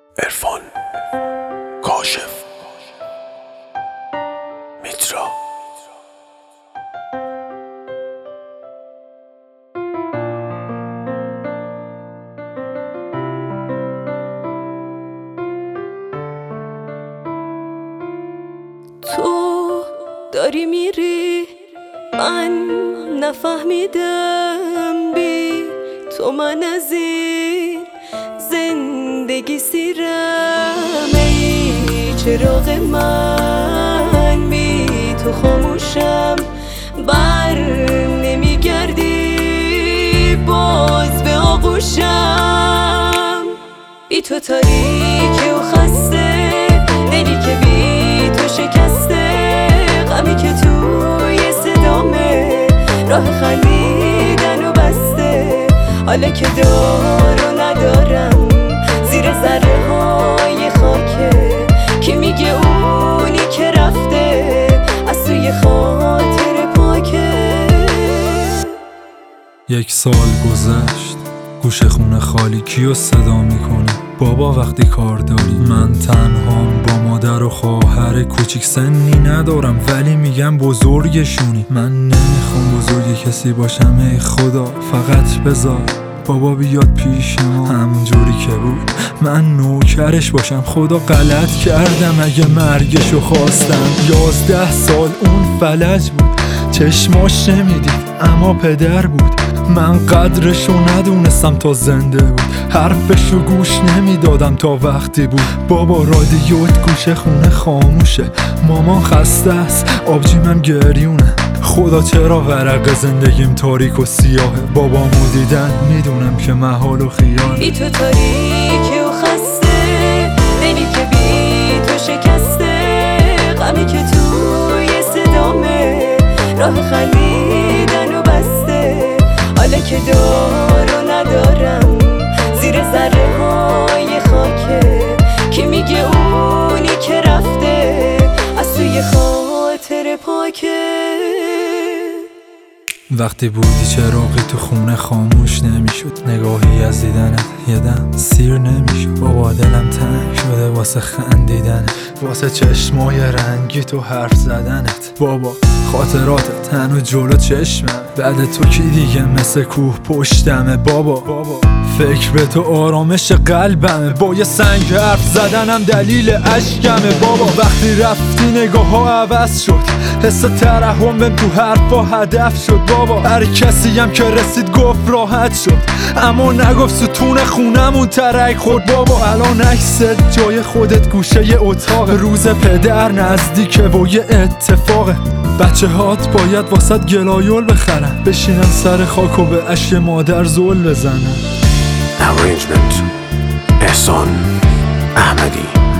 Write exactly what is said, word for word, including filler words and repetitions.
عرفان کاشف میترا. تو داری میری، من نفهمیدم، بی تو من از این زندگی سیرم. ای چراغ من، بی تو خاموشم، بر نمیگردی باز به آغوشم. بی تو تاریکه و خسته، دلی که بی تو شکسته، غمی که توی صدامه، راه خندیدن و بسته. حالا که دار و ندارم، زیر ذره های خاکه، کی میگه اونی که رفته از توی خاطر پاکه. یک سال گذشت، گوش خونه خالی، کیو صدا میکنی؟ بابا وقتی کار داری؟ من تنهام با مادر و خواهر کوچیک، سنی ندارم ولی میگم بزرگشونی. من نمیخوام بزرگ کسی باشم، ای خدا فقط بذار بابا بیاد پیش ما همونجوری که بود، من نوکرش باشم. خدا غلط کردم اگه مرگشو خواستم. یازده سال اون فلج بود، چشماش نمیدید اما پدر بود. من قدرشو ندونستم تا زنده بود، حرفشو گوش نمیدادم تا وقتی بود. بابا رادیوت گوشه خونه خاموشه، مامان خسته است، آبجیمم گریونه. خدا چرا ورق زندگیم تاریک و سیاهه؟ بابامو دیدن میدونم که محال و خیال. بی تو تاریکه و خسته، دلی که بی تو شکسته، غمی که توی صدامه، راه خندیدن و بسته. حالا که دار و ندارم، زیر ذره های خاکه، کی میگه اونی که رفته از توی خاطر پاکه. وقتی بودی چراغی تو خونه خاموش نمیشد، نگاهی از دیدنت یه دم سیر نمیشد. بابا دلم تنگ شده واسه خندیدنت، واسه چشمای رنگی تو حرف زدنت. بابا خاطراتت تنو جلو چشمم، بعد تو کی دیگه مثل کوه پشتمه. بابا بابا فکر به تو آرامش قلبمه، با یه سنگ حرف زدنم دلیل اشکمه. بابا وقتی رفتی نگاه ها عوض شد، حس ترحم بهم تو حرفا هدف شد. بابا هر کسی هم که رسید گفت راحت شد، اما نگفت ستون خونمون ترک خورد. بابا الان عکست جای خودت گوشه ی اتاق، روز پدر نزدیکه و یه اتفاقه. بچه هات باید واسط گلایول بخرن، بشینن سر خاک و به اشک مادر زل بزنن. Arrangement احسان احمدی.